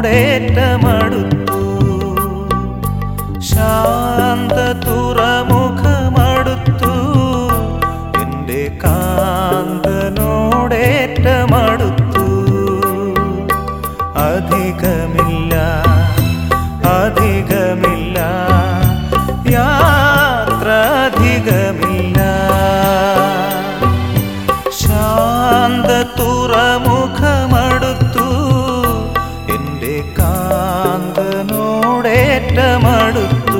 കാന്തനോടേറ്റമടുത്തു. ശാന്ത തുറമുഖമടുത്തു. എൻ്റെ കാന്തനോടേറ്റമടുത്തു. അധികമില്ല അധികമില്ല യാത്ര അധികമില്ല. ശാന്ത തുറമുഖമടുത്തു. എൻ്റെ കാന്തനോടേറ്റമടുത്തു.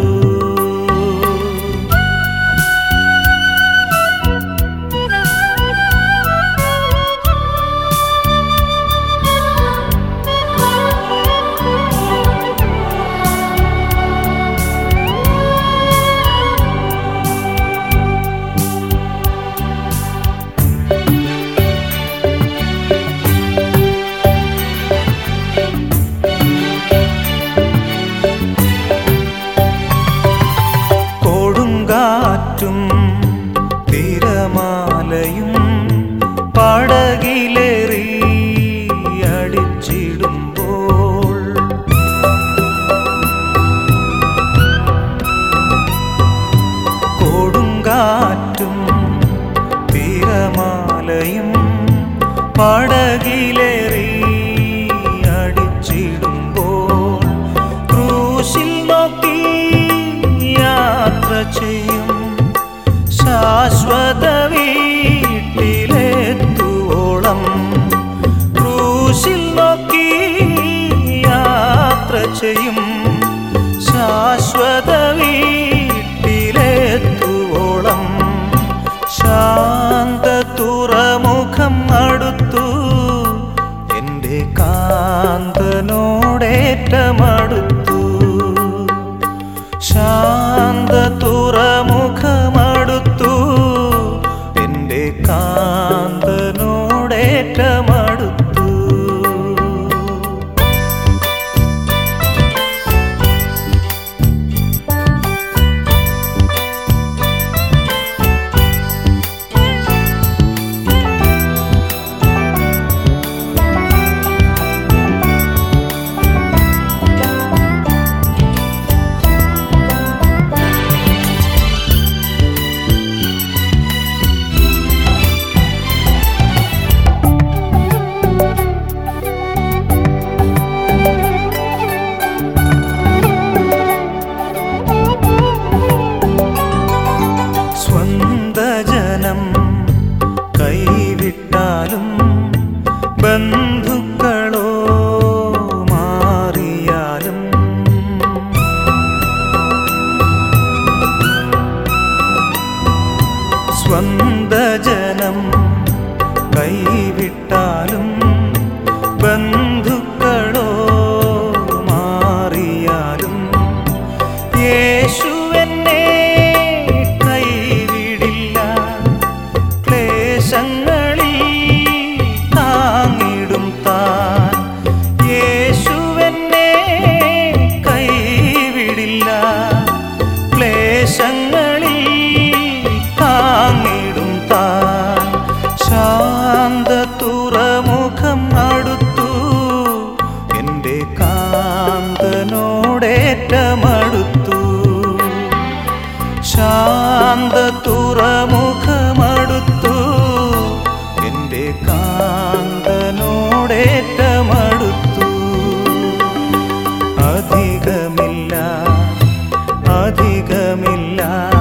കാറ്റും തിരമാലയും പടകിലേറി അടിച്ചിടുമ്പോൾ കൊടുങ്കാറ്റും തിരമാലയും പടകിലേറി അടിച്ചിടുമ്പോൾ ക്രൂശിൽ നോക്കി യാത്ര ചെയ്യും ശാശ്വത വീട്ടിലെത്തുവോളം. ക്രൂശിൽ നോക്കി യാത്ര ചെയ്യും ശാശ്വത വീട്ടിലെത്തുവോളം. ശാന്ത തുറമുഖം അടുത്തു. എൻ്റെ കാന്തനോടേറ്റമടുത്തു. ശാന്ത തുറമുഖമടുത്തു. എൻ്റെ കാന്തനോടേറ്റമടുത്തു. കൈവിട്ടാലും ബന്ധുക്കളോ മാറിയാലും സ്വന്ത ജനം കൈവിട്ടാലും ബന്ധുക്കളോ മാറിയാലും യേശു എന്നെ താങ്ങിടും താൻ. യേശുവെന്നെ കൈവിടില്ല. ക്ലേശങ്ങളിൽ താങ്ങിടും താൻ. ശാന്ത തുറമുഖം അടുത്തു. എൻ്റെ കാന്തനോടേറ്റമടുത്തു. ശാന്ത തുറമുഖമടുത്തു. എൻ്റെ കാന്തനോടേറ്റമടുത്തു. അധികമില്ല അധികമില്ല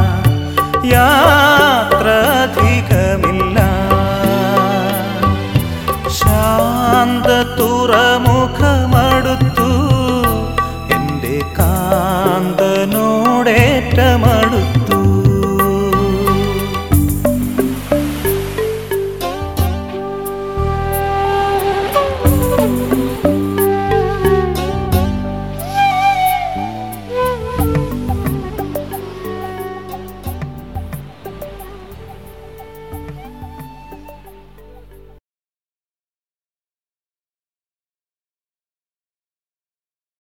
യാത്ര അധികമില്ല. ശാന്ത തുറമുഖം